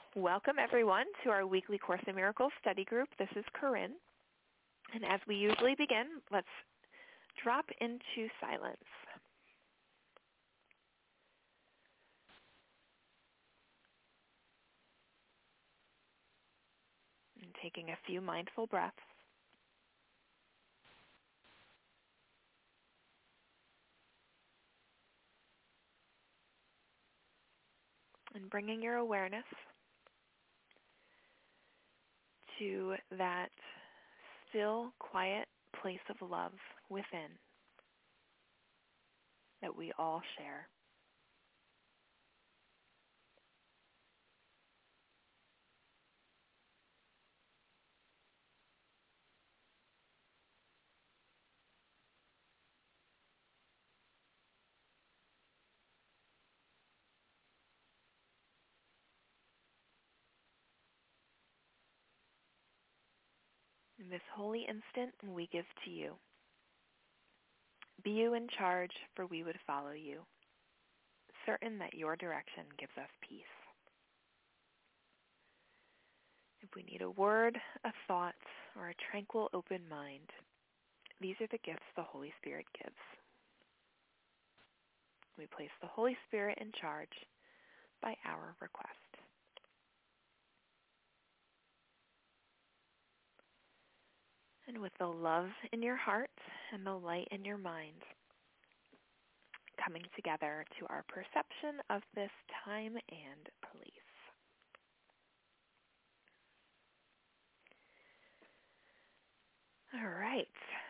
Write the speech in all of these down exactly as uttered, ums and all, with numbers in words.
Welcome, everyone, to our weekly Course in Miracles study group. This is Corinne. And as we usually begin, let's drop into silence. And taking a few mindful breaths. And bringing your awareness to that still, quiet place of love within that we all share. In this holy instant, we give to you. Be you in charge, for we would follow you, certain that your direction gives us peace. If we need a word, a thought, or a tranquil open mind, these are the gifts the Holy Spirit gives. We place the Holy Spirit in charge by our request. And with the love in your heart and the light in your mind, coming together to our perception of this time and place. All right.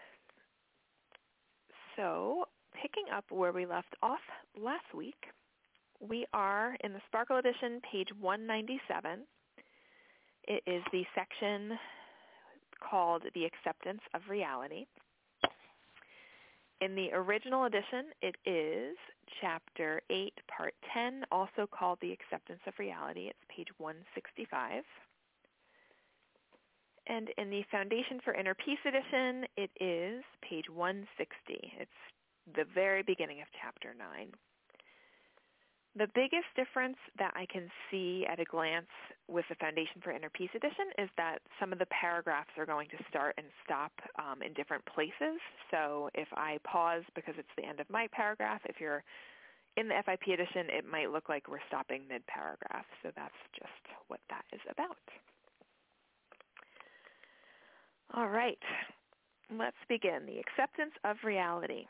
So, picking up where we left off last week, we are in the Sparkle Edition, page one ninety-seven. It is the section called The Acceptance of Reality. In the original edition, it is chapter eight, part ten, also called The Acceptance of Reality. It's page one sixty-five. And in the Foundation for Inner Peace edition, it is page one sixty. It's the very beginning of chapter nine. The biggest difference that I can see at a glance with the Foundation for Inner Peace edition is that some of the paragraphs are going to start and stop um, in different places. So if I pause because it's the end of my paragraph, if you're in the F I P edition, it might look like we're stopping mid-paragraph. So that's just what that is about. All right, let's begin. The Acceptance of Reality.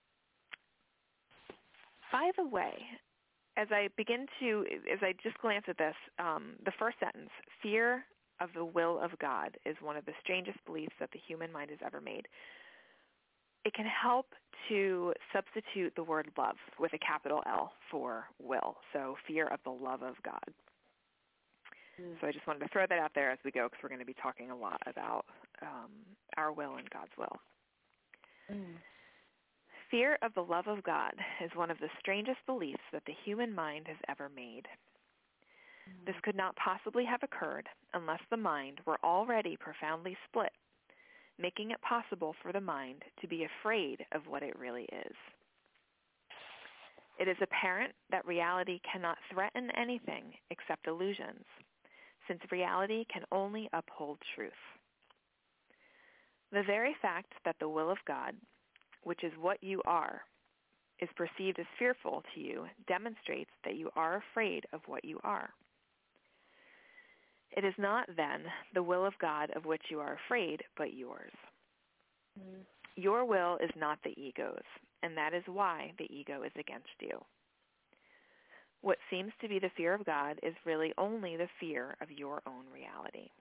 By the way, as I begin to, as I just glance at this, um, the first sentence, fear of the will of God is one of the strangest beliefs that the human mind has ever made. It can help to substitute the word love with a capital L for will, so fear of the love of God. Mm. So I just wanted to throw that out there as we go, because we're going to be talking a lot about um, our will and God's will. Mm. Fear of the love of God is one of the strangest beliefs that the human mind has ever made. Mm-hmm. This could not possibly have occurred unless the mind were already profoundly split, making it possible for the mind to be afraid of what it really is. It is apparent that reality cannot threaten anything except illusions, since reality can only uphold truth. The very fact that the will of God, which is what you are, is perceived as fearful to you, demonstrates that you are afraid of what you are. It is not, then, the will of God of which you are afraid, but yours. Mm. Your will is not the ego's, and that is why the ego is against you. What seems to be the fear of God is really only the fear of your own reality.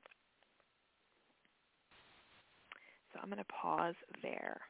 So I'm going to pause there.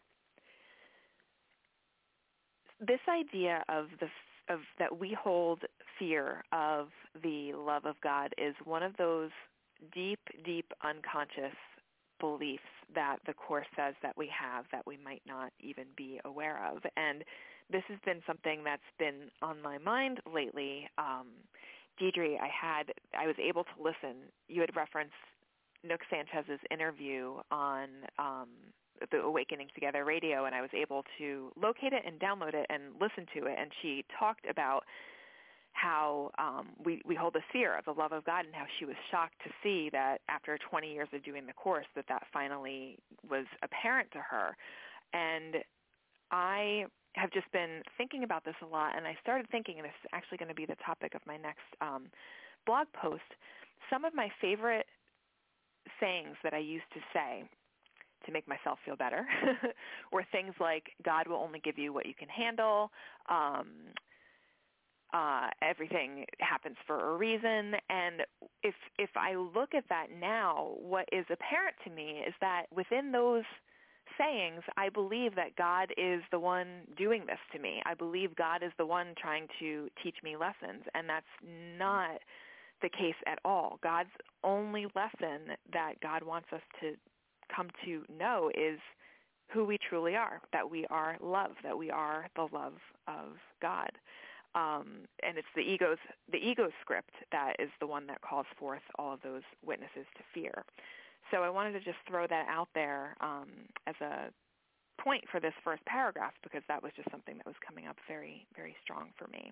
This idea of the of that we hold fear of the love of God is one of those deep, deep unconscious beliefs that the Course says that we have that we might not even be aware of. And this has been something that's been on my mind lately. Um, Deidre, I had I was able to listen. You had referenced Nook Sanchez's interview on um, the Awakening Together radio, and I was able to locate it and download it and listen to it. And she talked about how um, we, we hold the fear of the love of God, and how she was shocked to see that after twenty years of doing the course that that finally was apparent to her. And I have just been thinking about this a lot, and I started thinking, and this is actually going to be the topic of my next um, blog post, some of my favorite sayings that I used to say to make myself feel better were things like, God will only give you what you can handle, um, uh, everything happens for a reason. And if if I look at that now, what is apparent to me is that within those sayings, I believe that God is the one doing this to me. I believe God is the one trying to teach me lessons, and that's not the case at all. God's only lesson that God wants us to come to know is who we truly are, that we are love, that we are the love of God. Um, and it's the ego's the ego script that is the one that calls forth all of those witnesses to fear. So I wanted to just throw that out there um, as a point for this first paragraph, because that was just something that was coming up very, very strong for me.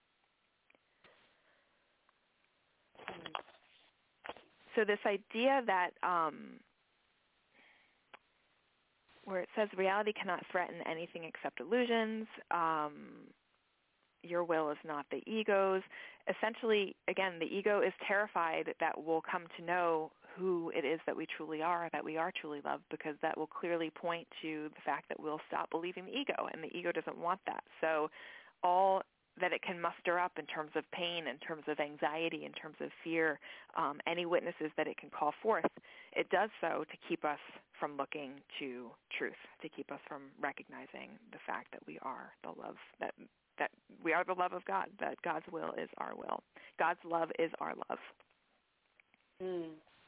So this idea that um, where it says reality cannot threaten anything except illusions, um, your will is not the ego's. Essentially, again, the ego is terrified that we'll come to know who it is that we truly are, that we are truly loved, because that will clearly point to the fact that we'll stop believing the ego, and the ego doesn't want that. So all that it can muster up in terms of pain, in terms of anxiety, in terms of fear, um, any witnesses that it can call forth, it does so to keep us from looking to truth, to keep us from recognizing the fact that we are the love, that that we are the love of God, that God's will is our will. God's love is our love. Mm.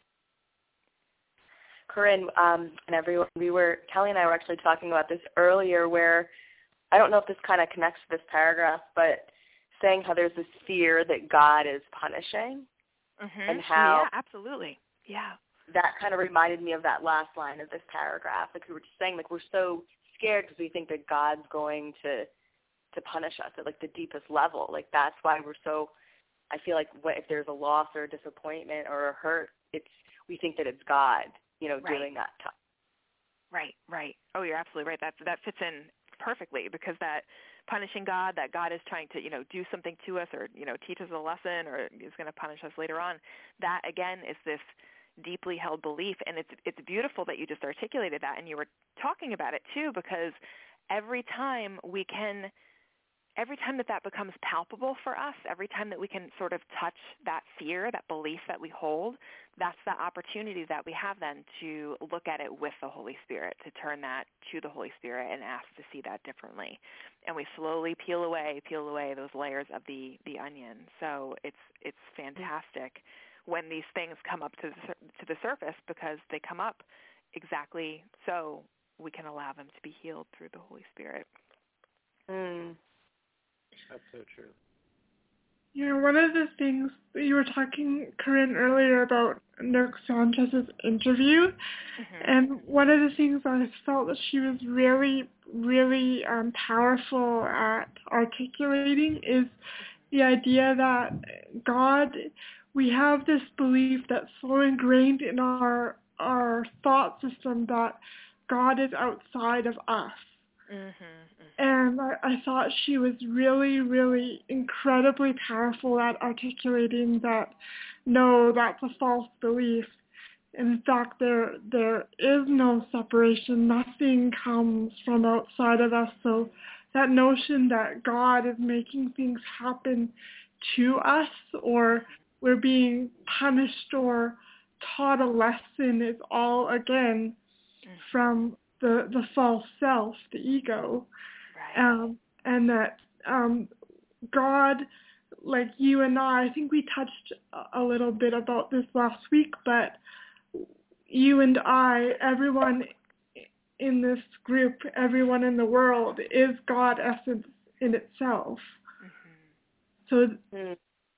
Corinne, um, and everyone, we were, Kelly and I were actually talking about this earlier, where I don't know if this kind of connects to this paragraph, but saying how there's this fear that God is punishing, mm-hmm. and how yeah, absolutely, yeah, that kind of reminded me of that last line of this paragraph. Like we were just saying, like we're so scared because we think that God's going to to punish us at like the deepest level. Like that's why we're so. I feel like what, if there's a loss or a disappointment or a hurt, it's we think that it's God, you know, right. doing that. To- right, right. Oh, you're absolutely right. That that fits in perfectly, because that punishing God, that God is trying to, you know, do something to us, or, you know, teach us a lesson, or is going to punish us later on. That again is this deeply held belief, and it's it's beautiful that you just articulated that, and you were talking about it too, because every time we can. Every time that that becomes palpable for us, every time that we can sort of touch that fear, that belief that we hold, that's the opportunity that we have then to look at it with the Holy Spirit, to turn that to the Holy Spirit and ask to see that differently. And we slowly peel away, peel away those layers of the, the onion. So it's it's fantastic when these things come up to the, to the surface, because they come up exactly so we can allow them to be healed through the Holy Spirit. Mm. That's so true. Yeah, one of the things that you were talking, Corinne, earlier about Nook Sanchez's interview, mm-hmm. and one of the things I felt that she was really, really um, powerful at articulating is the idea that God, we have this belief that's so ingrained in our our thought system that God is outside of us. Mm-hmm, mm-hmm. And I, I thought she was really, really incredibly powerful at articulating that, no, that's a false belief. In fact, there there is no separation. Nothing comes from outside of us. So that notion that God is making things happen to us, or we're being punished or taught a lesson, is all, again, mm-hmm. from the, the false self, the ego. Right. Um, and that um, God, like you and I, I think we touched a little bit about this last week, but you and I, everyone in this group, everyone in the world is God essence in itself. Mm-hmm. So mm.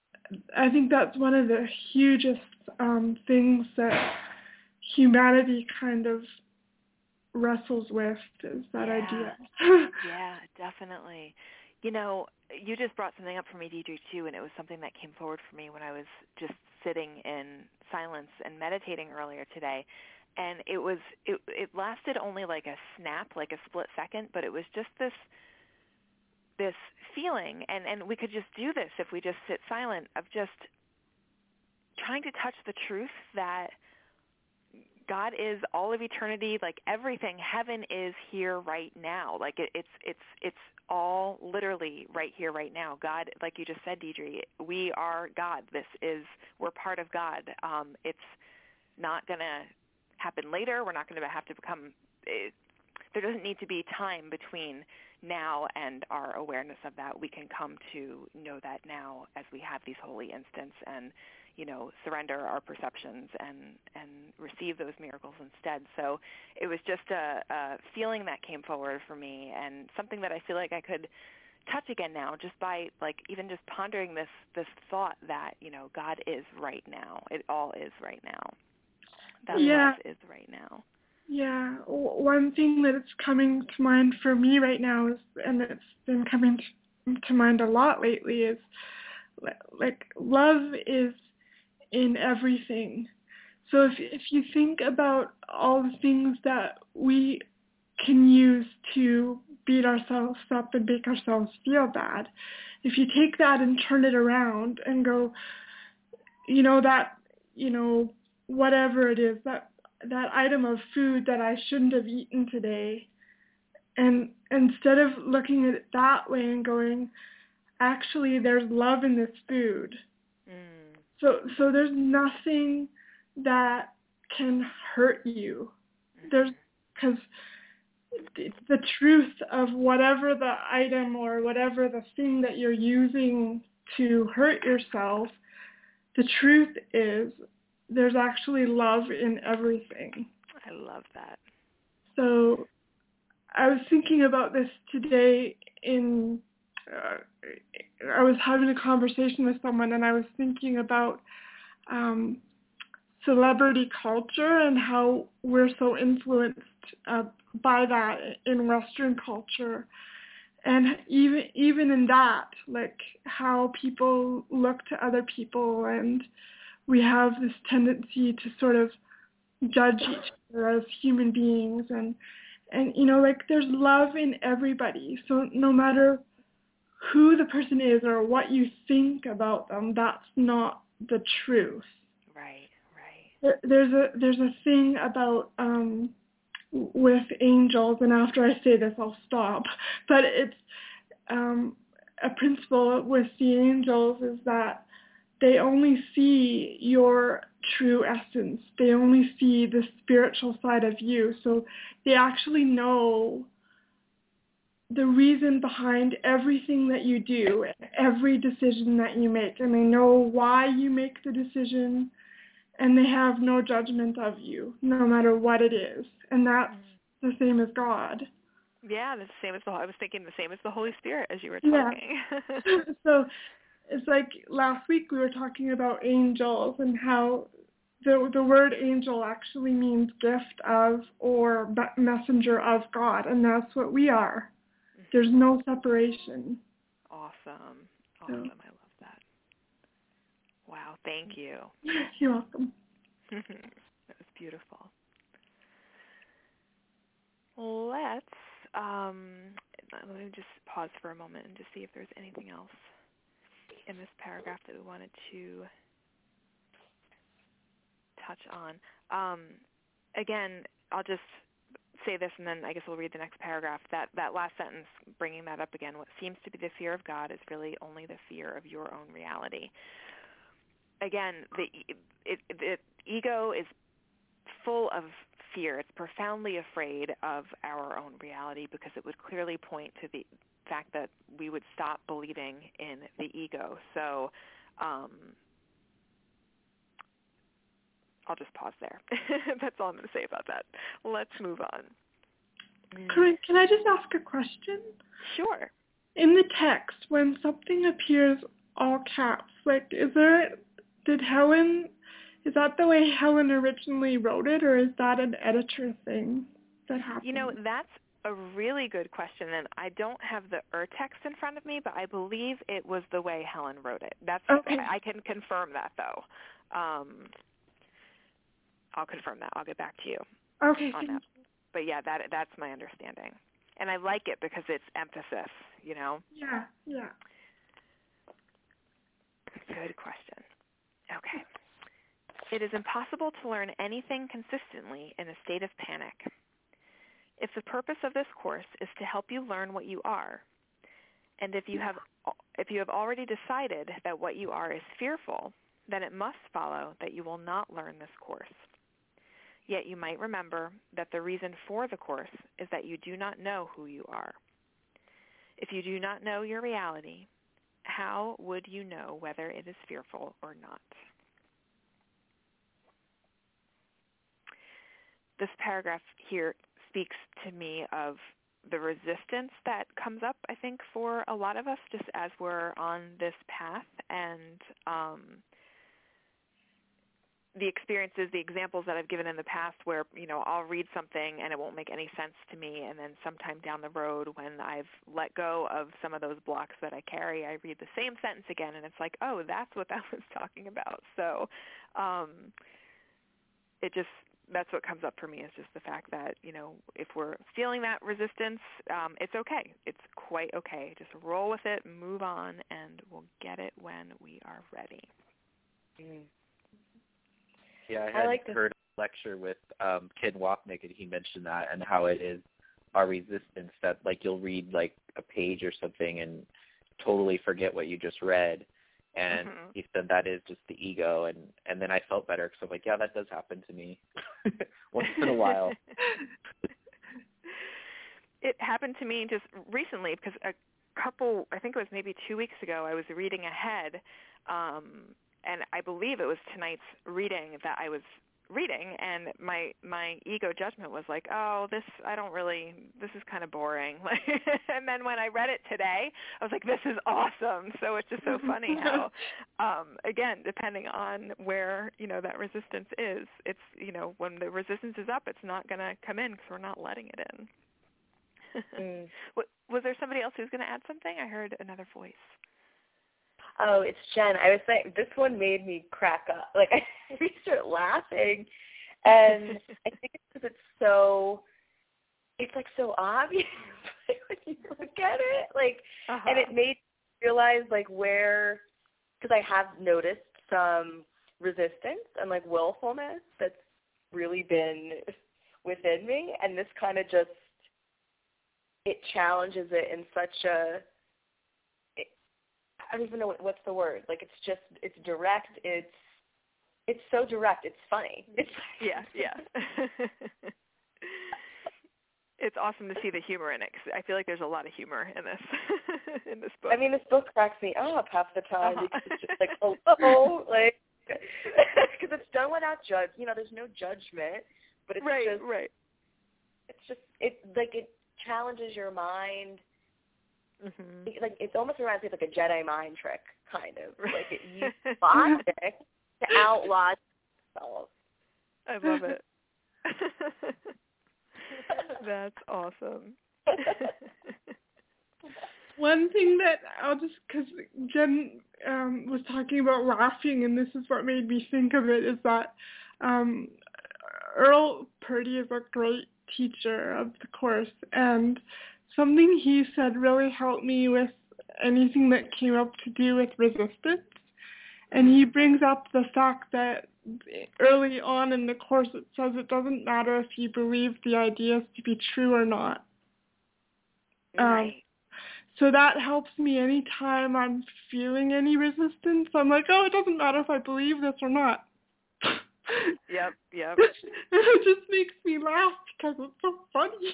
I think that's one of the hugest um, things that humanity kind of wrestles with, is that yeah. idea. Yeah, definitely. You know, you just brought something up for me, Deidre, too, and it was something that came forward for me when I was just sitting in silence and meditating earlier today. And it was it, it lasted only like a snap, like a split second, but it was just this this feeling, and, and we could just do this if we just sit silent, of just trying to touch the truth that God is all of eternity, like everything. Heaven is here right now. Like it, it's it's it's all literally right here, right now. God, like you just said, Deidre, we are God. This is, we're part of God. Um, it's not going to happen later. We're not going to have to become, it, there doesn't need to be time between now and our awareness of that. We can come to know that now as we have these holy instants and, you know, surrender our perceptions and, and receive those miracles instead. So it was just a, a feeling that came forward for me, and something that I feel like I could touch again now just by, like, even just pondering this, this thought that, you know, God is right now. It all is right now. That yeah. love is right now. Yeah. One thing that is coming to mind for me right now is, and it's been coming to mind a lot lately, is like love is in everything. So if if you think about all the things that we can use to beat ourselves up and make ourselves feel bad, if you take that and turn it around and go, you know, that, you know, whatever it is, that that item of food that I shouldn't have eaten today, and instead of looking at it that way and going, actually there's love in this food. Mm. So so there's nothing that can hurt you. There's, because the truth of whatever the item or whatever the thing that you're using to hurt yourself, the truth is there's actually love in everything. I love that. So I was thinking about this today in, uh, I was having a conversation with someone, and I was thinking about um, celebrity culture and how we're so influenced uh, by that in Western culture. And even even in that, like how people look to other people, and we have this tendency to sort of judge each other as human beings, and and you know, like there's love in everybody. So no matter who the person is or what you think about them, that's not the truth. Right, right. There, there's a there's a thing about um, with angels, and after I say this, I'll stop. But it's um, a principle with the angels is that they only see your true essence. They only see the spiritual side of you. So they actually know the reason behind everything that you do, every decision that you make. And they know why you make the decision, and they have no judgment of you, no matter what it is. And that's the same as God. Yeah, the same as the, I was thinking the same as the Holy Spirit as you were talking. Yeah. So it's like last week we were talking about angels and how the the word angel actually means gift of or messenger of God, and that's what we are. Mm-hmm. There's no separation. Awesome. Awesome. So. I love that. Wow. Thank you. You're welcome. That was beautiful. Let's, um, let me just pause for a moment and just see if there's anything else in this paragraph that we wanted to touch on. Um, again, I'll just say this, and then I guess we'll read the next paragraph. That that last sentence, bringing that up again, what seems to be the fear of God is really only the fear of your own reality. Again, the, it, the ego is full of fear. It's profoundly afraid of our own reality because it would clearly point to the fact that we would stop believing in the ego. So um, I'll just pause there. That's all I'm going to say about that. Let's move on. Can I, can I just ask a question? Sure. In the text, when something appears all caps, like, is there, did Helen, is that the way Helen originally wrote it, or is that an editor thing that happened? You know, that's a really good question, and I don't have the ur-text in front of me, but I believe it was the way Helen wrote it. That's Okay. I can confirm that, though. Um, I'll confirm that. I'll get back to you Okay. on that. But yeah, that that's my understanding, and I like it because it's emphasis. You know. Yeah. Yeah. Good question. Okay. It is impossible to learn anything consistently in a state of panic. If the purpose of this course is to help you learn what you are, and if you have if you have already decided that what you are is fearful, then it must follow that you will not learn this course. Yet you might remember that the reason for the course is that you do not know who you are. If you do not know your reality, how would you know whether it is fearful or not? This paragraph here speaks to me of the resistance that comes up, I think, for a lot of us just as we're on this path, and um, the experiences, the examples that I've given in the past where, you know, I'll read something and it won't make any sense to me, and then sometime down the road when I've let go of some of those blocks that I carry, I read the same sentence again, and it's like, oh, that's what that was talking about. So um, it just... that's what comes up for me, is just the fact that, you know, if we're feeling that resistance, um, it's okay. It's quite okay. Just roll with it, move on, and we'll get it when we are ready. Mm. Yeah, I had I like heard a lecture with um, Ken Wapnick, and he mentioned that and how it is our resistance that, like, you'll read, like, a page or something and totally forget what you just read. And mm-hmm. he said that is just the ego, and, and then I felt better because I'm like, yeah, that does happen to me once in a while. It happened to me just recently because a couple, I think it was maybe two weeks ago, I was reading ahead, um, and I believe it was tonight's reading that I was reading, and my my ego judgment was like, oh, this, I don't really, this is kind of boring. And then when I read it today, I was like, this is awesome. So it's just so funny how, um, again, depending on where, you know, that resistance is, it's, you know, when the resistance is up, it's not going to come in because we're not letting it in. mm. Was there somebody else who's going to add something? I heard another voice. Oh, it's Jen. I was saying, this one made me crack up. Like, I started laughing, and I think it's because it's so, it's, like, so obvious when you look at it. Like, uh-huh. And it made me realize, like, where, because I have noticed some resistance and, like, willfulness that's really been within me, and this kind of just, it challenges it in such a, I don't even know what, what's the word. Like, it's just, it's direct. It's, it's so direct. It's funny. It's yeah, yeah. It's awesome to see the humor in it. 'Cause I feel like there's a lot of humor in this, in this book. I mean, this book cracks me up half the time uh-huh. because it's just like, oh, like, because it's done without judge. You know, there's no judgment, but it's right, just, right. It's just, it like it challenges your mind. Mm-hmm. It, like, it almost reminds me of like a Jedi mind trick, kind of. Like, it uses logic to outlaw itself. I love it. That's awesome. One thing that I'll just, because Jen um, was talking about laughing, and this is what made me think of it, is that um, Earl Purdy is a great teacher of the course, and something he said really helped me with anything that came up to do with resistance. And he brings up the fact that early on in the course it says it doesn't matter if you believe the ideas to be true or not. Right. Um, so that helps me anytime I'm feeling any resistance. I'm like, oh, it doesn't matter if I believe this or not. Yep, yep. It just makes me laugh because it's so funny.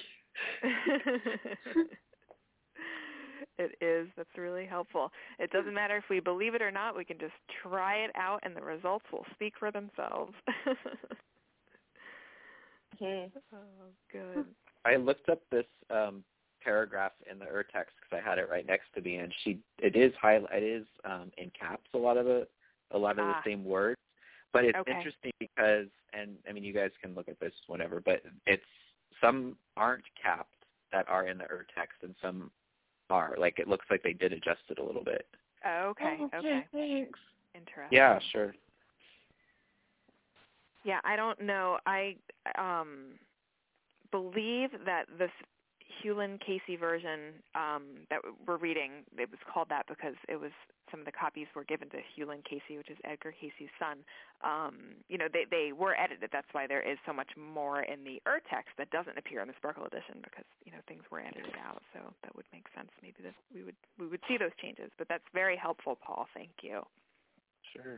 It is. That's really helpful. It doesn't matter if we believe it or not. We can just try it out, and the results will speak for themselves. mm-hmm. Oh, good. I looked up this um, paragraph in the ur-text because I had it right next to me, and she it is high, it is um, in caps a lot of the a lot of ah. the same words, but it's okay. interesting because, and I mean, you guys can look at this whenever, but it's some aren't capped that are in the Ur text and some are. Like, it looks like they did adjust it a little bit. Oh, okay, Oh, okay, okay. thanks. Interesting. Yeah, sure. Yeah, I don't know. I um, believe that this Hewlin Casey version um, that we're reading, it was called that because it was some of the copies were given to Hewlin Casey, which is Edgar Casey's son. Um, you know, they they were edited. That's why there is so much more in the Ur text that doesn't appear in the Sparkle edition because you know things were edited out. So that would make sense. Maybe that we would we would see those changes. But that's very helpful, Paul. Thank you. Sure.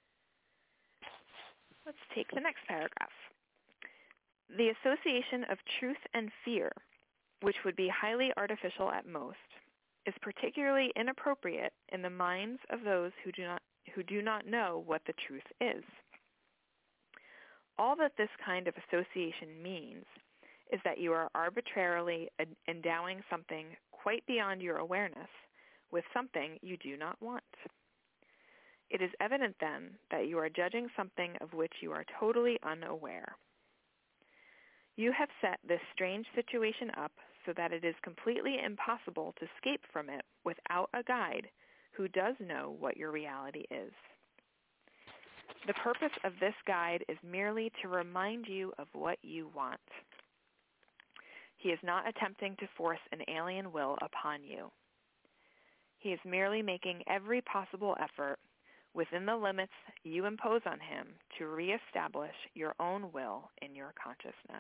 Let's take the next paragraph. The association of truth and fear, which would be highly artificial at most, is particularly inappropriate in the minds of those who do not who do not know what the truth is. All that this kind of association means is that you are arbitrarily endowing something quite beyond your awareness with something you do not want. It is evident then that you are judging something of which you are totally unaware. You have set this strange situation up so that it is completely impossible to escape from it without a guide who does know what your reality is. The purpose of this guide is merely to remind you of what you want. He is not attempting to force an alien will upon you. He is merely making every possible effort within the limits you impose on him to reestablish your own will in your consciousness.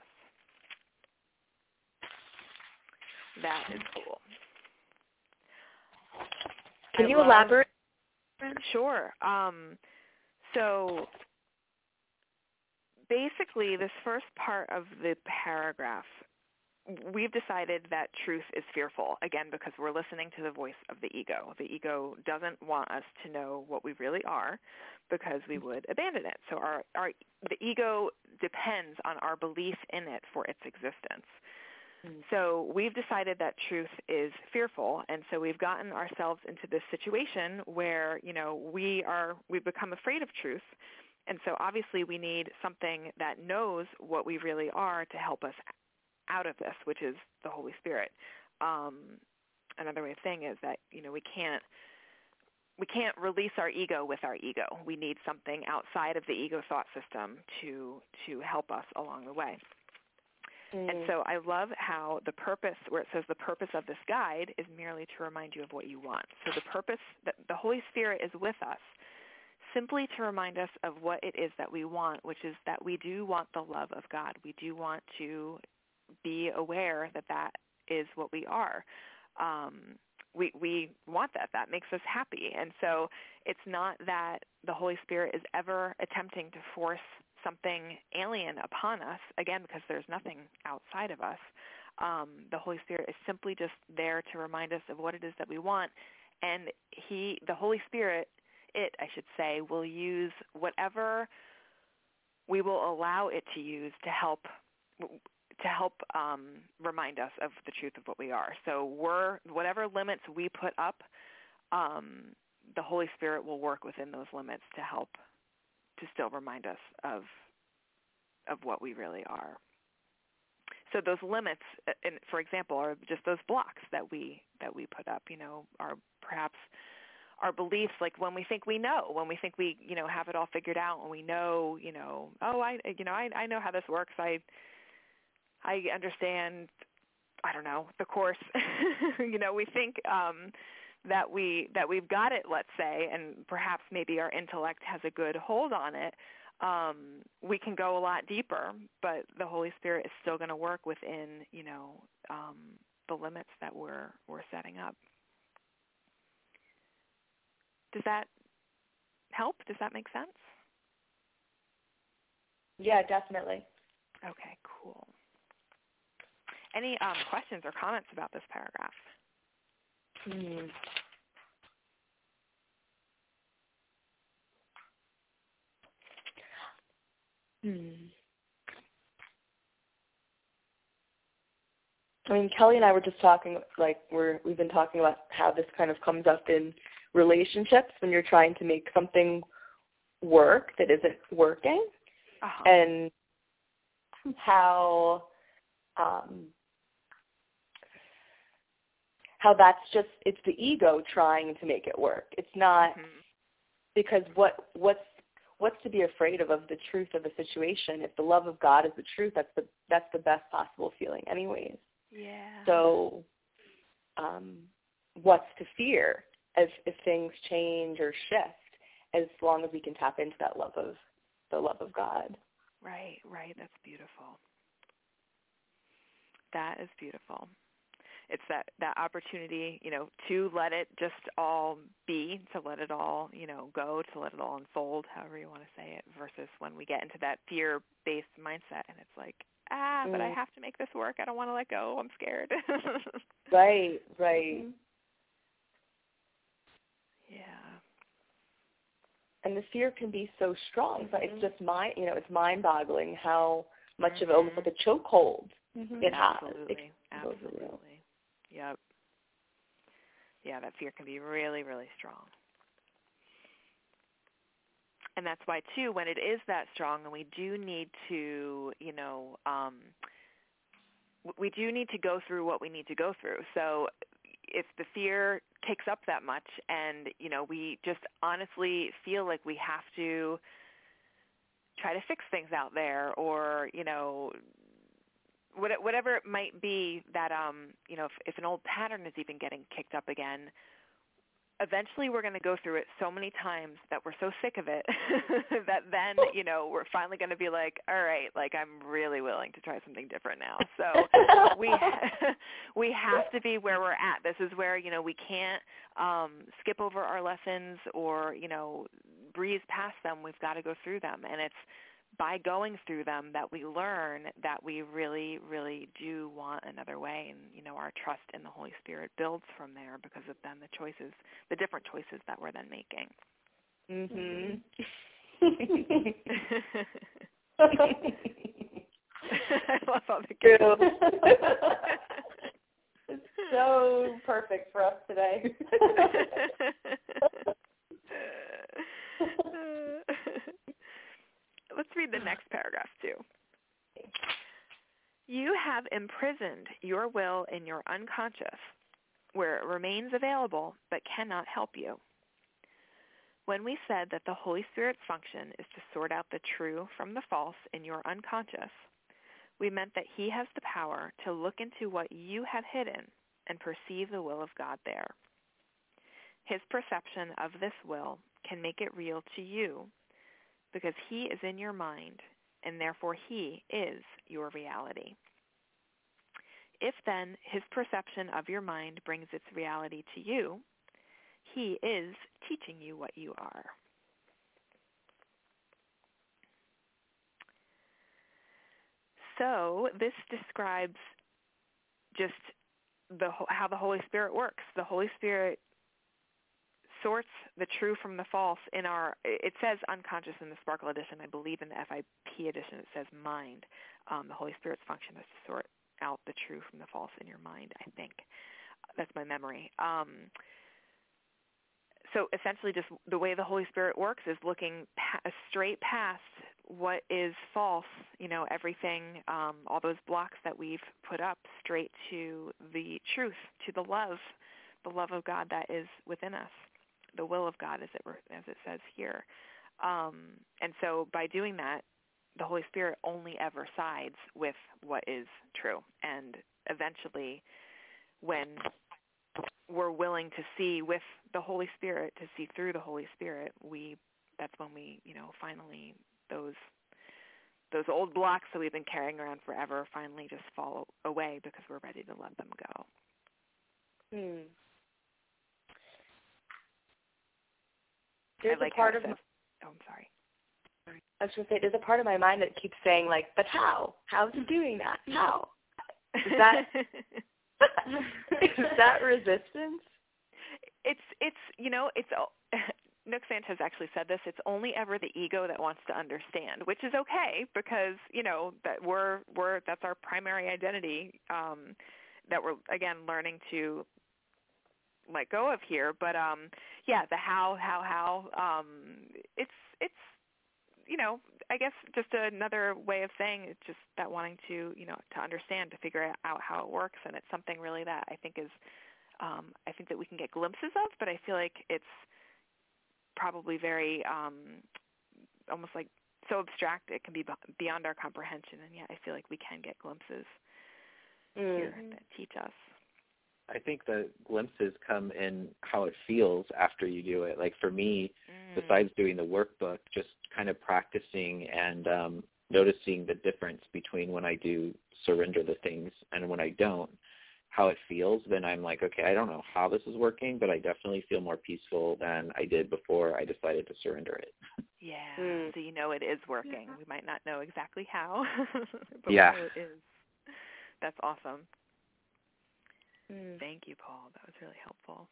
That is cool. Can I you love, elaborate? Sure. Um, so basically, this first part of the paragraph, we've decided that truth is fearful, again, because we're listening to the voice of the ego. The ego doesn't want us to know what we really are because we would abandon it. So our, our the ego depends on our belief in it for its existence. So we've decided that truth is fearful, and so we've gotten ourselves into this situation where, you know, we are, we've become afraid of truth, and so obviously we need something that knows what we really are to help us out of this, which is the Holy Spirit. Um, another way of saying is that, you know, we can't, we can't release our ego with our ego. We need something outside of the ego thought system to to help us along the way. And so I love how the purpose, where it says the purpose of this guide is merely to remind you of what you want. So the purpose, that the Holy Spirit is with us simply to remind us of what it is that we want, which is that we do want the love of God. We do want to be aware that that is what we are. Um, we we want that. That makes us happy. And so it's not that the Holy Spirit is ever attempting to force something alien upon us, again, because there's nothing outside of us. Um, the Holy Spirit is simply just there to remind us of what it is that we want. And he, the Holy Spirit, it, I should say, will use whatever we will allow it to use to help to help um, remind us of the truth of what we are. So we're, whatever limits we put up, um, the Holy Spirit will work within those limits to help to still remind us of of what we really are. So those limits, in, for example, are just those blocks that we that we put up. You know, are perhaps our beliefs, like when we think we know, when we think we, you know, have it all figured out, and we know, you know, oh, I, you know, I, I know how this works. I, I understand. I don't know the course. You know, we think um, that we that we've got it, let's say, and perhaps maybe our intellect has a good hold on it. Um, we can go a lot deeper, but the Holy Spirit is still going to work within, you know, um, the limits that we're we're setting up. Does that help? Does that make sense? Yeah, definitely. Okay, cool. Any um, questions or comments about this paragraph? Hmm. Hmm. I mean, Kelly and I were just talking, like, we're, we've been talking about how this kind of comes up in relationships when you're trying to make something work that isn't working, uh-huh. and how um, how that's just, it's the ego trying to make it work. It's not, mm-hmm. because what what's what's to be afraid of of the truth of a situation? If the love of God is the truth, that's the that's the best possible feeling anyways. Yeah. So um, what's to fear if, if things change or shift, as long as we can tap into that love of the love of God. Right, right. That's beautiful. That is beautiful. It's that, that opportunity, you know, to let it just all be, to let it all, you know, go, to let it all unfold, however you want to say it, versus when we get into that fear-based mindset and it's like, ah, but mm. I have to make this work. I don't want to let go. I'm scared. Right, right. Yeah. And the fear can be so strong. Mm-hmm. It's just mind, you know, it's mind-boggling how much mm-hmm. of it, almost like a chokehold mm-hmm. it has. Absolutely, absolutely. Yep. Yeah, that fear can be really, really strong. And that's why, too, when it is that strong, and we do need to, you know, um, we do need to go through what we need to go through. So if the fear kicks up that much and, you know, we just honestly feel like we have to try to fix things out there, or, you know, whatever it might be that, um, you know, if, if an old pattern is even getting kicked up again, eventually we're going to go through it so many times that we're so sick of it that then, you know, we're finally going to be like, all right, like I'm really willing to try something different now. So we we have to be where we're at. This is where, you know, we can't um, skip over our lessons or, you know, breeze past them. We've got to go through them. And it's by going through them that we learn that we really, really do want another way. And, you know, our trust in the Holy Spirit builds from there because of then the choices, the different choices that we're then making. Mhm. I love all the giggles. It's so perfect for us today. Let's read the next paragraph, too. You have imprisoned your will in your unconscious, where it remains available but cannot help you. When we said that the Holy Spirit's function is to sort out the true from the false in your unconscious, we meant that he has the power to look into what you have hidden and perceive the will of God there. His perception of this will can make it real to you, because he is in your mind, and therefore he is your reality. If then his perception of your mind brings its reality to you, he is teaching you what you are. So this describes just the how the Holy Spirit works. The Holy Spirit sorts the true from the false in our, it says unconscious in the Sparkle edition. I believe in the F I P edition it says mind. Um, the Holy Spirit's function is to sort out the true from the false in your mind, I think. That's my memory. Um, so essentially just the way the Holy Spirit works is looking pa- straight past what is false, you know, everything, um, all those blocks that we've put up, straight to the truth, to the love, the love of God that is within us. The will of God, as it as it says here. Um, and so by doing that, the Holy Spirit only ever sides with what is true. And eventually, when we're willing to see with the Holy Spirit, to see through the Holy Spirit, we that's when we, you know, finally, those those old blocks that we've been carrying around forever finally just fall away because we're ready to let them go. Hmm. There's like a part of said, my, oh, I'm sorry. I was going to say, there's a part of my mind that keeps saying, like, but how? How is he doing that? How? Is that is that resistance? It's it's you know it's Nook Sanchez actually said this. It's only ever the ego that wants to understand, which is okay because you know that we're we're that's our primary identity um, that we're again learning to let go of here, but um, yeah, the how, how, how. Um, it's it's you know, I guess just another way of saying it's just that wanting to you know to understand, to figure out how it works, and it's something really that I think is um, I think that we can get glimpses of, but I feel like it's probably very um, almost like so abstract it can be beyond our comprehension, and yet I feel like we can get glimpses mm-hmm. here that teach us. I think the glimpses come in how it feels after you do it. Like for me, mm. besides doing the workbook, just kind of practicing and um, noticing the difference between when I do surrender the things and when I don't, how it feels, then I'm like, okay, I don't know how this is working, but I definitely feel more peaceful than I did before I decided to surrender it. Yeah, mm. so you know it is working. Yeah. We might not know exactly how, but yeah. we know it is. That's awesome. Mm. Thank you, Paul. That was really helpful.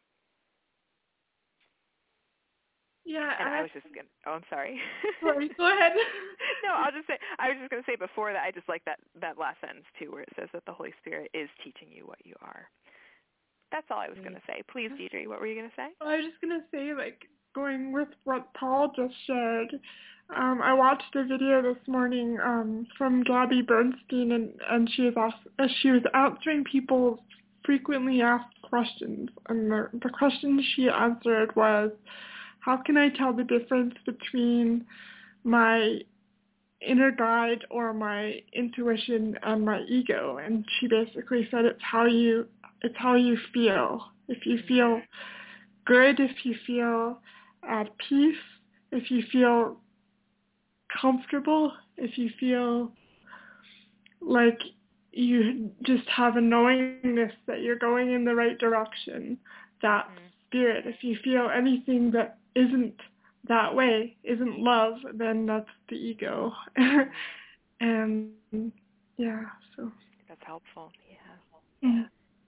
Yeah, and I, I was just gonna. Oh, I'm sorry. Sorry, go ahead. No, I'll just say. I was just gonna say before that. I just like that that last sentence too, where it says that the Holy Spirit is teaching you what you are. That's all I was gonna say. Please, Deidre, what were you gonna say? I was just gonna say, like, going with what Paul just shared. Um, I watched a video this morning um, from Gabby Bernstein, and and she was asked, uh, she was answering people's frequently asked questions, and the the question she answered was, how can I tell the difference between my inner guide or my intuition and my ego? And she basically said it's how you it's how you feel. If you feel good, if you feel at peace, if you feel comfortable, if you feel like you just have a knowingness that you're going in the right direction, that's mm-hmm. spirit. If you feel anything that isn't that way, isn't love, then that's the ego. And yeah, so that's helpful. Yeah. Mm-hmm.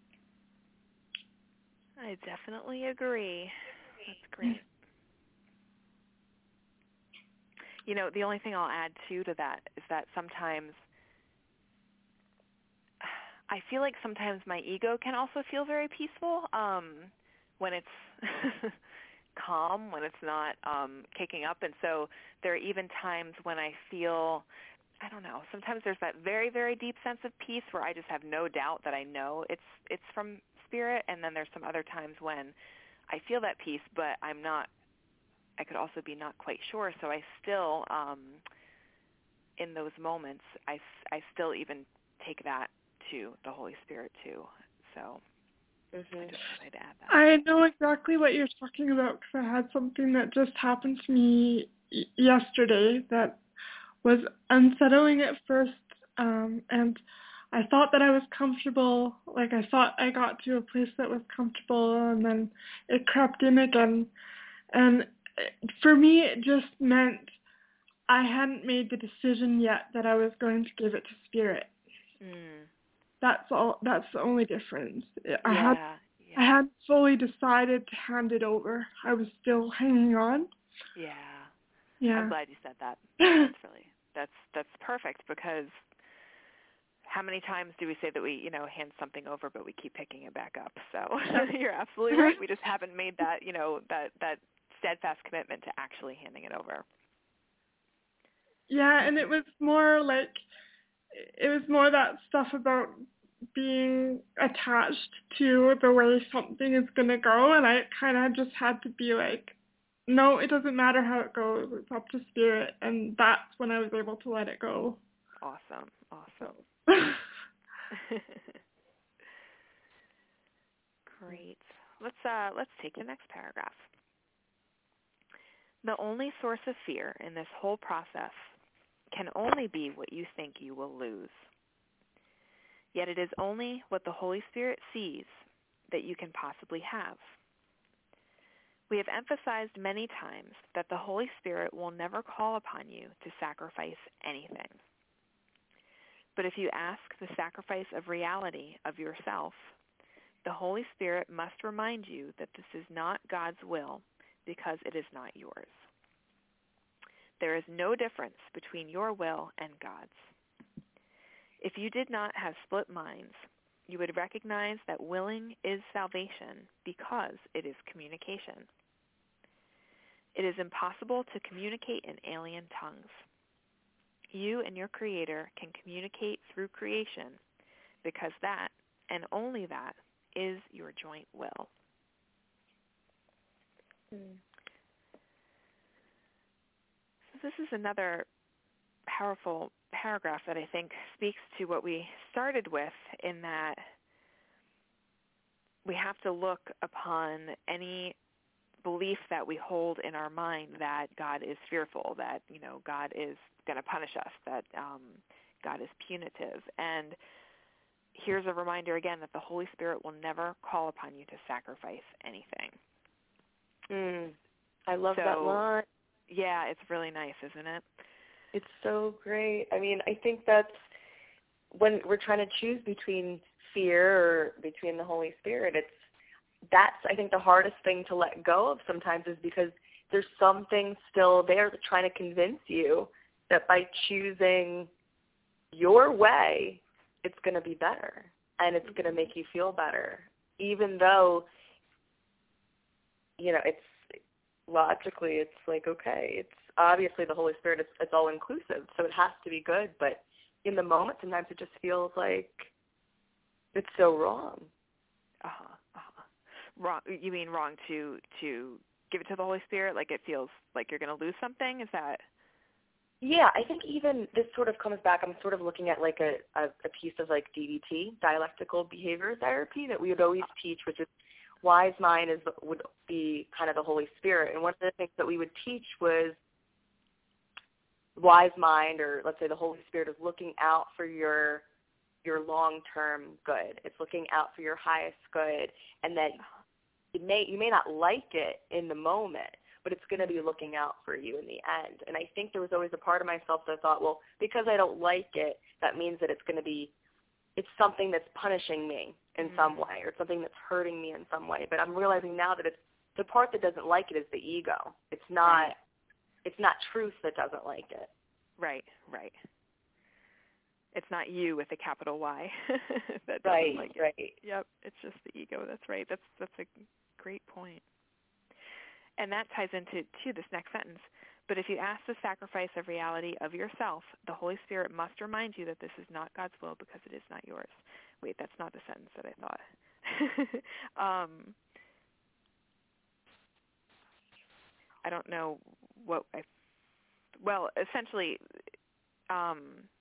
I definitely agree. That's great. You know, the only thing I'll add too to that is that sometimes I feel like sometimes my ego can also feel very peaceful um, when it's calm, when it's not um, kicking up. And so there are even times when I feel, I don't know, sometimes there's that very, very deep sense of peace where I just have no doubt that I know it's it's from spirit. And then there's some other times when I feel that peace, but I'm not, I could also be not quite sure. So I still, um, in those moments, I, I still even take that to the Holy Spirit too. So mm-hmm. I just wanted to add that. I know exactly what you're talking about because I had something that just happened to me y- yesterday that was unsettling at first, um, and I thought that I was comfortable, like I thought I got to a place that was comfortable, and then it crept in again. And for me, it just meant I hadn't made the decision yet that I was going to give it to Spirit. Mm. That's all. That's the only difference. I yeah, had yeah. I hadn't fully decided to hand it over. I was still hanging on. Yeah. Yeah. I'm glad you said that. That's really that's that's perfect because how many times do we say that we, you know, hand something over but we keep picking it back up? So you're absolutely right. We just haven't made that, you know, that that steadfast commitment to actually handing it over. Yeah, and it was more like it was more that stuff about being attached to the way something is going to go, and I kind of just had to be like, no, it doesn't matter how it goes, it's up to Spirit, and that's when I was able to let it go. Awesome, awesome. Great. Let's uh, let's take the next paragraph. The only source of fear in this whole process can only be what you think you will lose. Yet it is only what the Holy Spirit sees that you can possibly have. We have emphasized many times that the Holy Spirit will never call upon you to sacrifice anything. But if you ask the sacrifice of reality of yourself, the Holy Spirit must remind you that this is not God's will because it is not yours. There is no difference between your will and God's. If you did not have split minds, you would recognize that willing is salvation because it is communication. It is impossible to communicate in alien tongues. You and your Creator can communicate through creation because that, and only that, is your joint will. Mm. So this is another powerful paragraph that I think speaks to what we started with, in that we have to look upon any belief that we hold in our mind that God is fearful, that, you know, God is going to punish us, that um, God is punitive. And here's a reminder again that the Holy Spirit will never call upon you to sacrifice anything. Mm. I love so, that line. Yeah, it's really nice, isn't it? It's so great. I mean, I think that's when we're trying to choose between fear or between the Holy Spirit, it's that's, I think, the hardest thing to let go of sometimes, is because there's something still there trying to convince you that by choosing your way, it's going to be better and it's going to make you feel better, even though, you know, it's logically, it's like, okay, it's obviously the Holy Spirit, it's, it's all inclusive, so it has to be good. But in the moment, sometimes it just feels like it's so wrong. Uh-huh, uh-huh. Wrong. You mean wrong to to give it to the Holy Spirit? Like it feels like you're going to lose something? Is that? Yeah, I think even this sort of comes back. I'm sort of looking at like a, a, a piece of like D B T, dialectical behavior therapy, that we would always teach, which is wise mind is would be kind of the Holy Spirit. And one of the things that we would teach was wise mind, or let's say the Holy Spirit, is looking out for your your long-term good. It's looking out for your highest good, and that it may you may not like it in the moment, but it's going to be looking out for you in the end. And I think there was always a part of myself that thought, well, because I don't like it, that means that it's going to be, it's something that's punishing me in mm-hmm. some way, or it's something that's hurting me in some way. But I'm realizing now that it's the part that doesn't like it is the ego. It's not, right. it's not truth that doesn't like it. Right, right. It's not you with a capital Y that doesn't right, like it. Right, Yep, it's just the ego. That's right. That's that's a great point. And that ties into to this next sentence. But if you ask the sacrifice of reality of yourself, the Holy Spirit must remind you that this is not God's will because it is not yours. Wait, that's not the sentence that I thought. um, I don't know what I, well, essentially, um,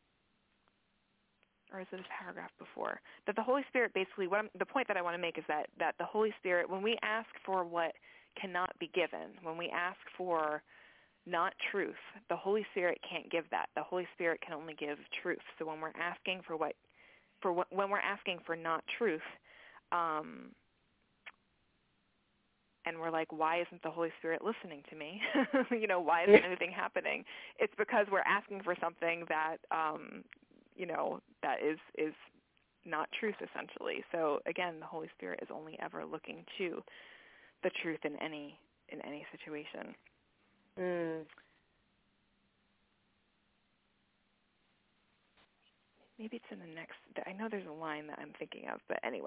or is it a paragraph before? That the Holy Spirit basically, what I'm, the point that I want to make is that, that the Holy Spirit, when we ask for what cannot be given, when we ask for not truth, the Holy Spirit can't give that. The Holy Spirit can only give truth. So when we're asking for what, for what, when we're asking for not truth, um, and we're like, why isn't the Holy Spirit listening to me? you know, why isn't anything happening? It's because we're asking for something that, um, you know, that is, is not truth, essentially. So again, the Holy Spirit is only ever looking to the truth in any in any situation. Mm. Maybe it's in the next, I know there's a line that I'm thinking of, but anyway.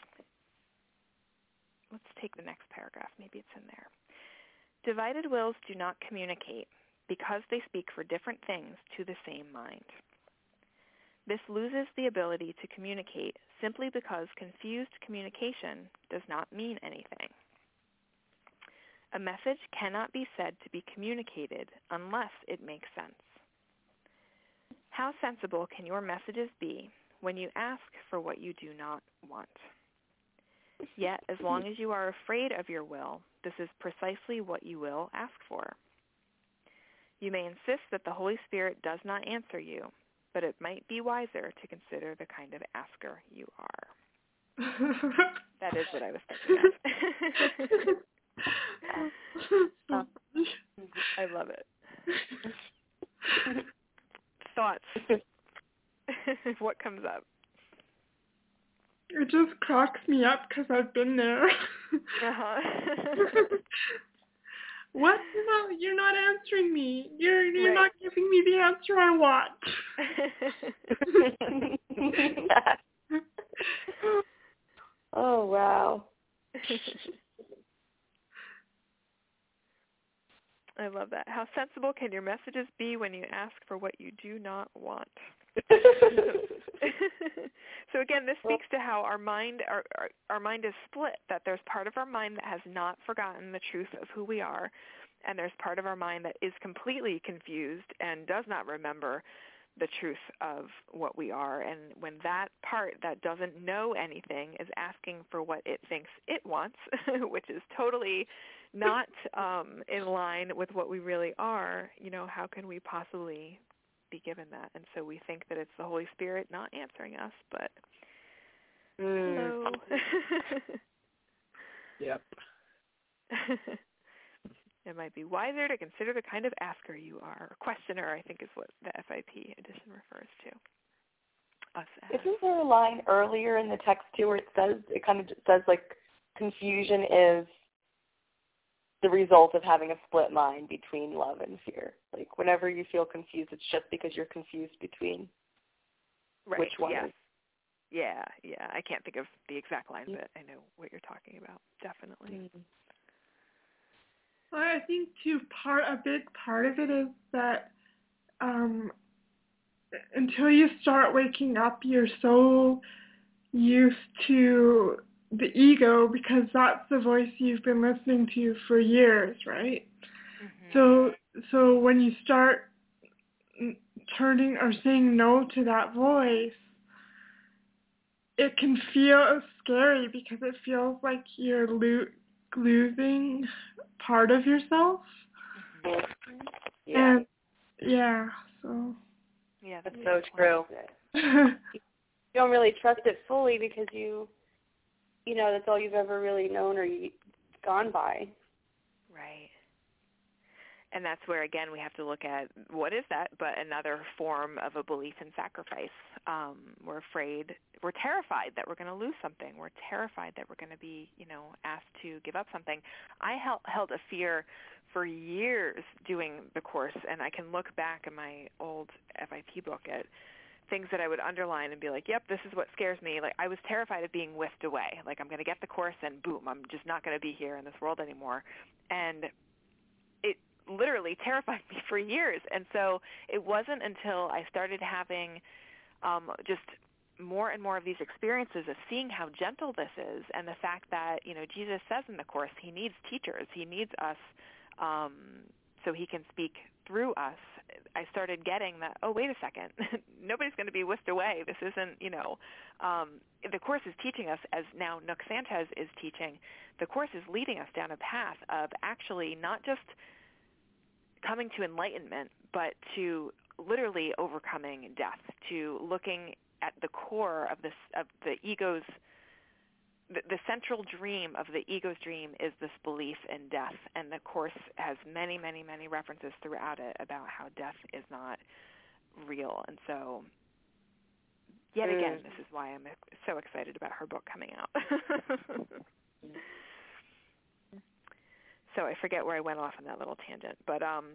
Let's take the next paragraph. Maybe it's in there. Divided wills do not communicate because they speak for different things to the same mind. This loses the ability to communicate simply because confused communication does not mean anything. A message cannot be said to be communicated unless it makes sense. How sensible can your messages be when you ask for what you do not want? Yet, as long as you are afraid of your will, this is precisely what you will ask for. You may insist that the Holy Spirit does not answer you, but it might be wiser to consider the kind of asker you are. That is what I was thinking of. um, I love it. Thoughts? What comes up? It just cracks me up because I've been there. Uh-huh. What? You're not, you're not answering me. You're you're right. not giving me the answer I want. Oh, wow. I love that. How sensible can your messages be when you ask for what you do not want? So again, this speaks to how our mind our, our our mind is split, that there's part of our mind that has not forgotten the truth of who we are, and there's part of our mind that is completely confused and does not remember the truth of what we are. And when that part that doesn't know anything is asking for what it thinks it wants, which is totally not um, in line with what we really are, you know, how can we possibly be given that? And so we think that it's the Holy Spirit not answering us, but mm. hello. Yep. It might be wiser to consider the kind of asker you are. Or questioner, I think, is what the F I P edition refers to. Us as. Isn't there a line earlier in the text too where it says, it kind of says like confusion is the result of having a split mind between love and fear? Like whenever you feel confused, it's just because you're confused between right, which one yes. is. Yeah, yeah. I can't think of the exact line, but I know what you're talking about. Definitely. Mm-hmm. Well, I think too, part a big part of it is that um, until you start waking up, you're so used to the ego because that's the voice you've been listening to for years, right? Mm-hmm. So, so when you start turning or saying no to that voice, it can feel scary because it feels like you're lo- losing part of yourself. Mm-hmm. Yeah. And yeah, so Yeah, that's, that's so true. You don't really trust it fully because you, you know, that's all you've ever really known or you, gone by. Right. And that's where, again, we have to look at what is that but another form of a belief in sacrifice. Um, we're afraid, we're terrified that we're going to lose something. We're terrified that we're going to be, you know, asked to give up something. I held, held a fear for years doing the course, and I can look back in my old F I P book at things that I would underline and be like, yep, this is what scares me. Like, I was terrified of being whisked away. Like, I'm going to get the course and boom, I'm just not going to be here in this world anymore. And it literally terrified me for years. And so it wasn't until I started having um, just more and more of these experiences of seeing how gentle this is, and the fact that, you know, Jesus says in the Course, he needs teachers. He needs us um, so he can speak through us. I started getting that, oh, wait a second, nobody's going to be whisked away. This isn't, you know, um, the Course is teaching us, as now Nook Sanchez is teaching, the Course is leading us down a path of actually not just coming to enlightenment, but to literally overcoming death, to looking at the core of this, of the ego's, the, the central dream of the ego's dream is this belief in death. And the Course has many, many, many references throughout it about how death is not real. And so, yet mm. again, this is why I'm so excited about her book coming out. So I forget where I went off on that little tangent, but um,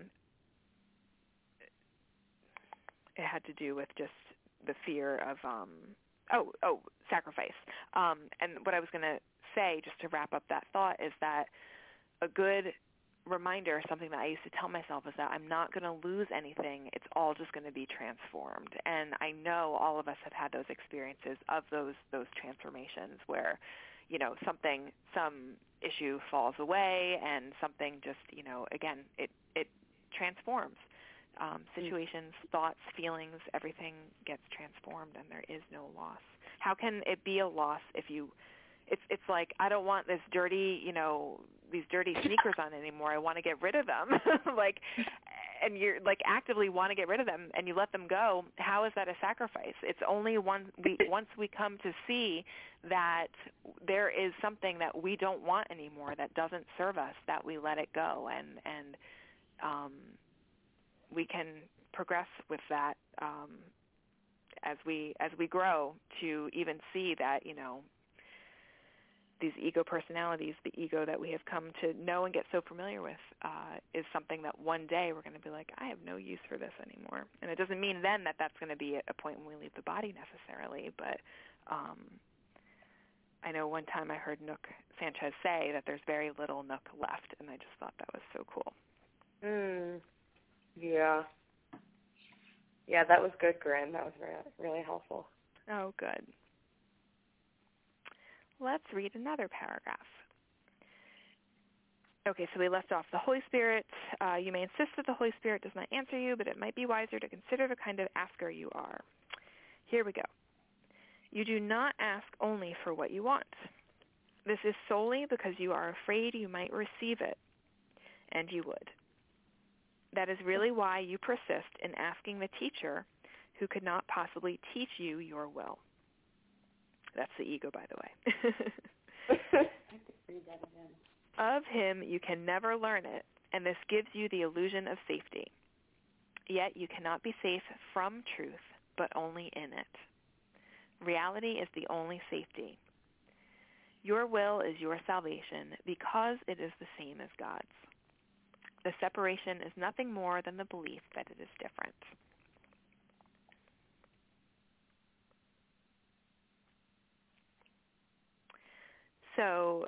it had to do with just the fear of, um, oh, oh, sacrifice. Um, and what I was going to say, just to wrap up that thought, is that a good reminder, something that I used to tell myself, is that I'm not going to lose anything. It's all just going to be transformed. And I know all of us have had those experiences of those those transformations where, you know, something, some issue falls away and something just, you know, again, it, it transforms. Um, situations, thoughts, feelings, everything gets transformed and there is no loss. How can it be a loss if you, it's it's like, I don't want this dirty, you know, these dirty sneakers on anymore. I want to get rid of them. Like, and you're like actively want to get rid of them and you let them go. How is that a sacrifice? It's only one we, once we come to see that there is something that we don't want anymore that doesn't serve us, that we let it go, and, and um, we can progress with that um, as we as we grow to even see that, you know, these ego personalities, the ego that we have come to know and get so familiar with, uh, is something that one day we're going to be like, I have no use for this anymore. And it doesn't mean then that that's going to be a point when we leave the body necessarily, but um, I know one time I heard Nook Sanchez say that there's very little Nook left, and I just thought that was so cool. Mm. Yeah. Yeah, that was good, Corinne. That was really, really helpful. Oh, good. Let's read another paragraph. Okay, so we left off the Holy Spirit. Uh, you may insist that the Holy Spirit does not answer you, but it might be wiser to consider the kind of asker you are. Here we go. You do not ask only for what you want. This is solely because you are afraid you might receive it, and you would. That is really why you persist in asking the teacher who could not possibly teach you your will. That's the ego, by the way. Of him you can never learn it, and this gives you the illusion of safety. Yet you cannot be safe from truth, but only in it. Reality is the only safety. Your will is your salvation because it is the same as God's. The separation is nothing more than the belief that it is different. So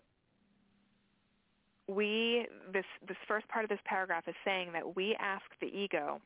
we, this, this first part of this paragraph is saying that we ask the ego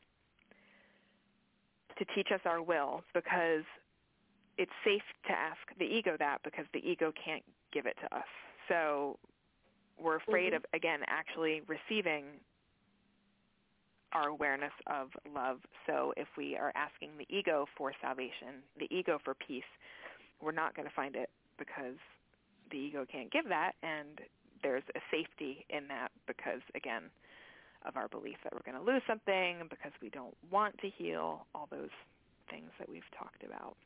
to teach us our will because it's safe to ask the ego that because the ego can't give it to us. So we're afraid mm-hmm. of, again, actually receiving our awareness of love. So if we are asking the ego for salvation, the ego for peace, we're not going to find it because the ego can't give that, and there's a safety in that because, again, of our belief that we're going to lose something, because we don't want to heal, all those things that we've talked about.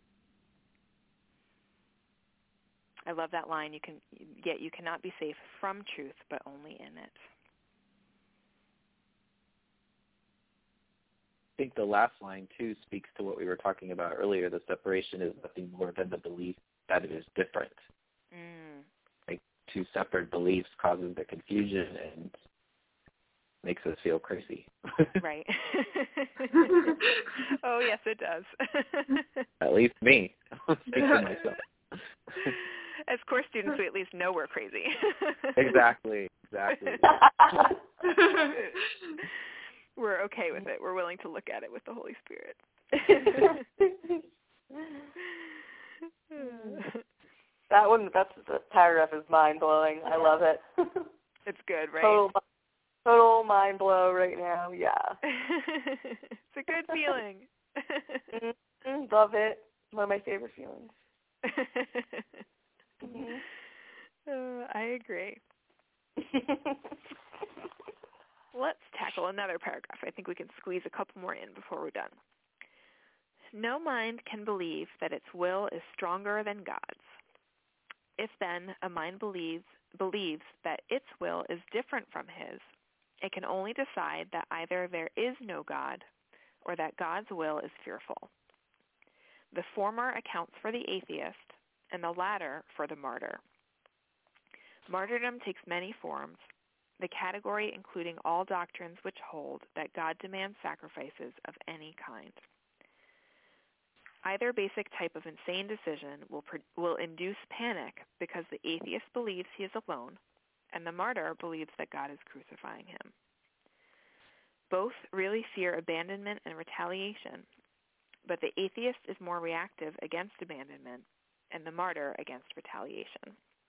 I love that line, you can, yet you cannot be safe from truth, but only in it. I think the last line, too, speaks to what we were talking about earlier. The separation is nothing more than the belief that it is different. Mm. Like two separate beliefs causes the confusion and makes us feel crazy. Right. Oh, yes, it does. At least me. I'll speak for myself. As course students, we at least know we're crazy. Exactly, exactly. We're okay with it. We're willing to look at it with the Holy Spirit. That one, that's the paragraph is mind blowing. I love it. It's good, right? Total, total mind blow right now. Yeah. It's a good feeling. Mm-hmm. Love it. One of my favorite feelings. Mm-hmm. uh, I agree. Let's tackle another paragraph. I think we can squeeze a couple more in before we're done. No mind can believe that its will is stronger than God's. If then a mind believes believes that its will is different from his, it can only decide that either there is no God or that God's will is fearful. The former accounts for the atheist and the latter for the martyr. Martyrdom takes many forms, the category including all doctrines which hold that God demands sacrifices of any kind. Either basic type of insane decision will pro- will induce panic because the atheist believes he is alone, and the martyr believes that God is crucifying him. Both really fear abandonment and retaliation, but the atheist is more reactive against abandonment, and the martyr against retaliation.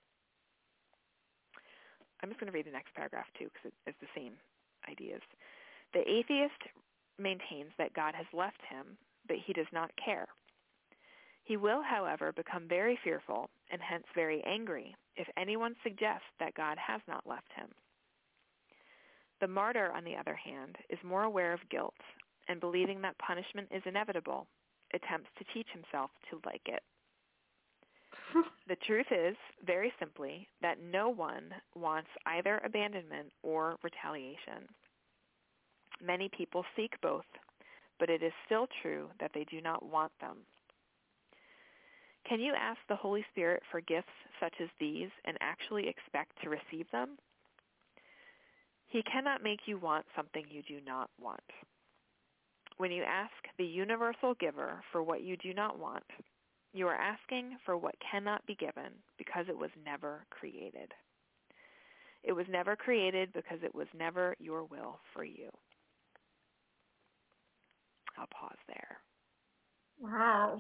I'm just going to read the next paragraph, too, because it's the same ideas. The atheist maintains that God has left him, but he does not care. He will, however, become very fearful and hence very angry if anyone suggests that God has not left him. The martyr, on the other hand, is more aware of guilt and, believing that punishment is inevitable, attempts to teach himself to like it. The truth is, very simply, that no one wants either abandonment or retaliation. Many people seek both, but it is still true that they do not want them. Can you ask the Holy Spirit for gifts such as these and actually expect to receive them? He cannot make you want something you do not want. When you ask the universal giver for what you do not want, you are asking for what cannot be given because it was never created. It was never created because it was never your will for you. I'll pause there. Wow.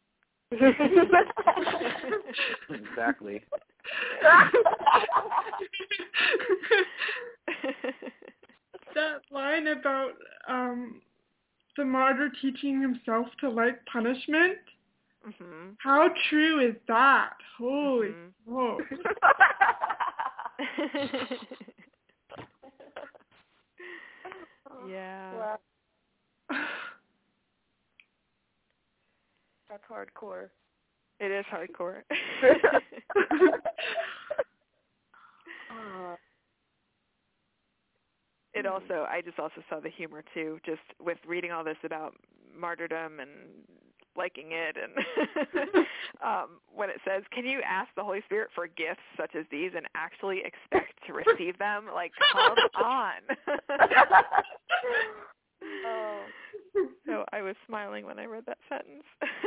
Exactly. That line about um, the martyr teaching himself to like punishment. Mhm. How true is that? Holy Mhm. smokes. Yeah. Wow. That's hardcore. It is hardcore. uh, It also, I just also saw the humor too, just with reading all this about martyrdom and liking it, and um, when it says, "Can you ask the Holy Spirit for gifts such as these and actually expect to receive them?" Like, come on. oh. So I was smiling when I read that sentence.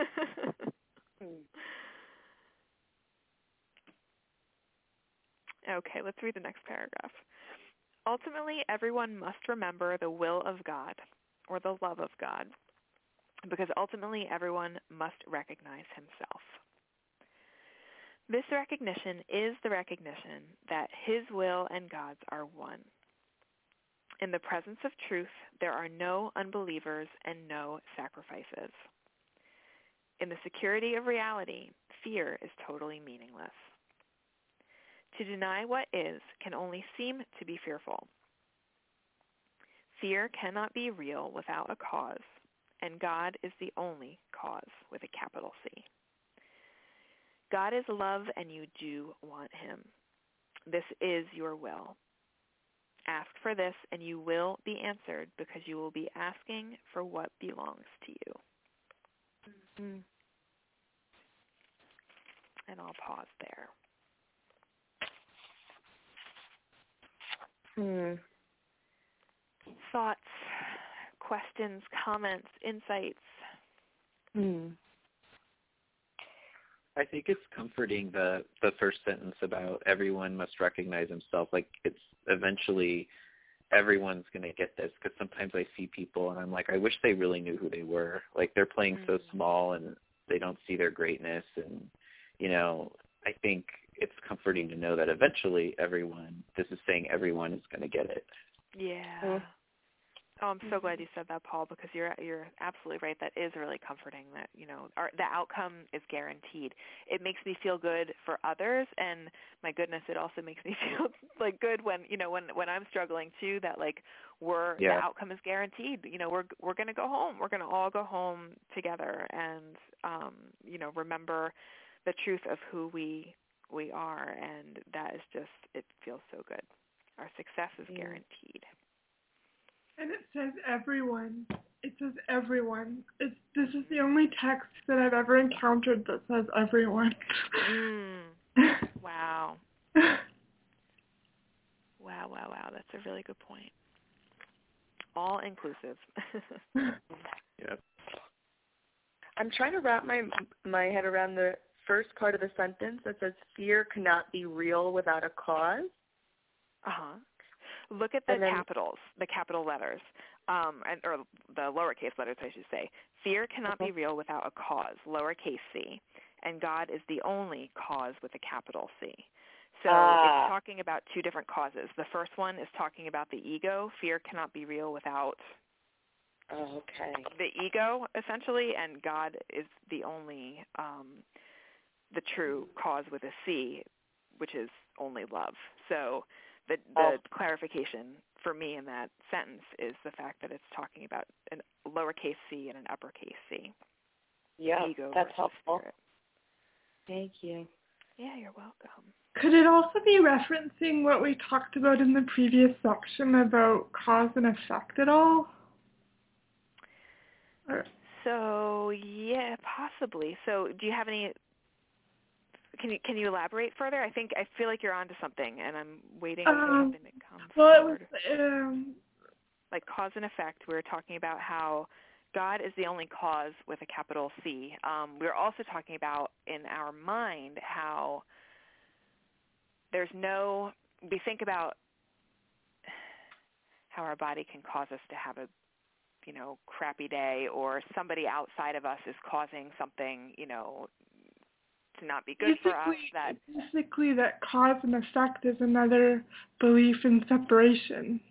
Okay, let's read the next paragraph. Ultimately, everyone must remember the will of God, or the love of God, because ultimately everyone must recognize himself. This recognition is the recognition that his will and God's are one. In the presence of truth, there are no unbelievers and no sacrifices. In the security of reality, fear is totally meaningless. To deny what is can only seem to be fearful. Fear cannot be real without a cause, and God is the only cause with a capital C. God is love, and you do want him. This is your will. Ask for this, and you will be answered, because you will be asking for what belongs to you. Mm-hmm. And I'll pause there. Hmm. Thoughts, questions, comments, insights? Hmm. I think it's comforting the the first sentence about everyone must recognize himself. Like, it's eventually everyone's going to get this, because sometimes I see people and I'm like, I wish they really knew who they were. Like, they're playing mm-hmm. so small and they don't see their greatness. And, you know, I think it's comforting to know that eventually everyone, this is saying everyone is going to get it. Yeah. Mm-hmm. Oh, I'm so glad you said that, Paul, because you're you're absolutely right. That is really comforting. That, you know, our, the outcome is guaranteed. It makes me feel good for others, and my goodness, it also makes me feel like good when you know when when I'm struggling too. That like we're yeah. the outcome is guaranteed. You know, we're we're going to go home. We're going to all go home together, and um, you know, remember the truth of who we we are, and that is just it feels so good. Our success is guaranteed. And it says everyone. It says everyone. It's, this is the only text that I've ever encountered that says everyone. Mm. Wow. Wow, wow, wow. That's a really good point. All inclusive. Yep. I'm trying to wrap my my head around the first part of the sentence that says fear cannot be real without a cause. Uh-huh. Look at the then, capitals, the capital letters, um, and, or the lowercase letters, I should say. Fear cannot be real without a cause, lowercase c, and God is the only cause with a capital C. So uh, it's talking about two different causes. The first one is talking about the ego. Fear cannot be real without okay. the ego, essentially, and God is the only, um, the true cause with a C, which is only love. So The, the oh. clarification for me in that sentence is the fact that it's talking about a lowercase c and an uppercase C. Yeah, Ego that's helpful. Spirit. Thank you. Yeah, you're welcome. Could it also be referencing what we talked about in the previous section about cause and effect at all? Or... So, yeah, possibly. So do you have any... Can you can you elaborate further? I think I feel like you're onto something, and I'm waiting for um, something to come well, forward. It was, um, like cause and effect, we were talking about how God is the only cause with a capital C. Um, we were also talking about in our mind how there's no. We think about how our body can cause us to have a you know, crappy day, or somebody outside of us is causing something, you know, to not be good basically, for us. That basically that cause and effect is another belief in separation.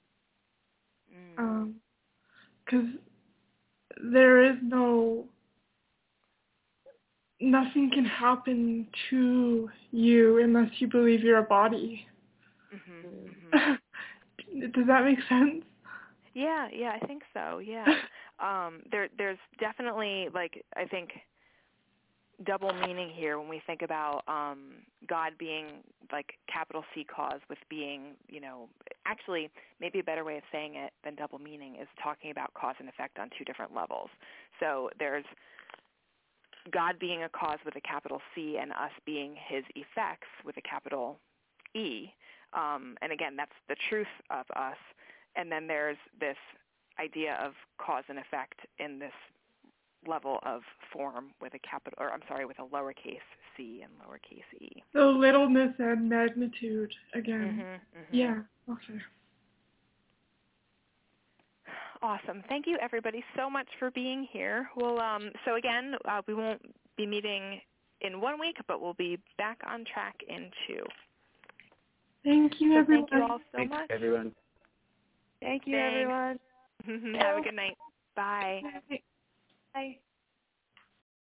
Because um, there is no, nothing can happen to you unless you believe you're a body. Mm-hmm, mm-hmm. Does that make sense? Yeah, yeah, I think so. Yeah, um, there, there's definitely, like, I think, double meaning here when we think about um, God being like capital C cause, with being, you know, actually maybe a better way of saying it than double meaning is talking about cause and effect on two different levels. So there's God being a cause with a capital C and us being his effects with a capital E. Um, and again, that's the truth of us. And then there's this idea of cause and effect in this level of form with a capital, or I'm sorry, with a lowercase c and lowercase e. So littleness and magnitude again. Mm-hmm, mm-hmm. Yeah. Okay. Awesome. Thank you, everybody, so much for being here. Well, um, so again, uh, we won't be meeting in one week, but we'll be back on track in two. Thank you, so everyone. Thank you all so Thanks, much. everyone. Thank you, Thanks. everyone. Have a good night. Bye. Bye.